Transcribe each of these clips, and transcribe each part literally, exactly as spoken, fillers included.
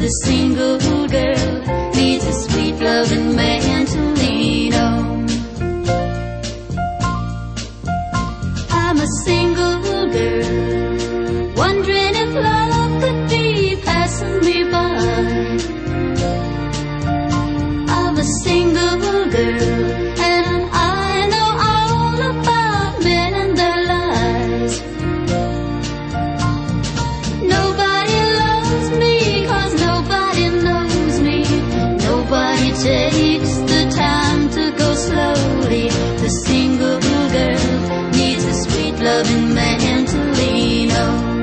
The single girl needs a sweet loving man to lean on. I'm a single girl, wondering if love could be passing me by. I'm a single girl, and I know all about men and their lies. Nobody loves me, 'cause nobody knows me. Nobody takes the time to go slowly. The single girl needs a sweet loving man to lean on.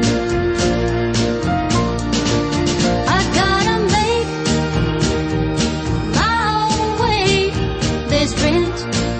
I gotta make my own way. There's rent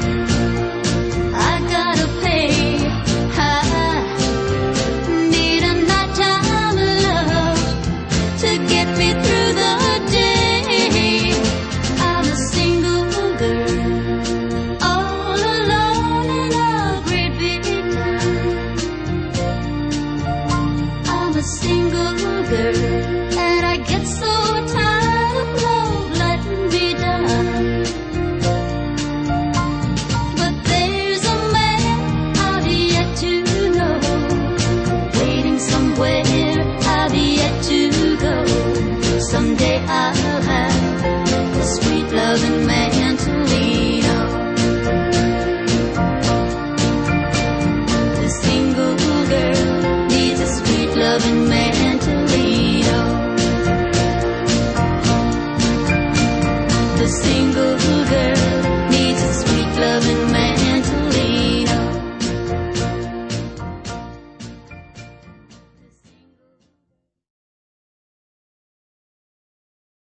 I gotta pay. I need a nighttime love to get me through the day. I'm a single girl, all alone in a great big town. I'm a single girl, and I get so tired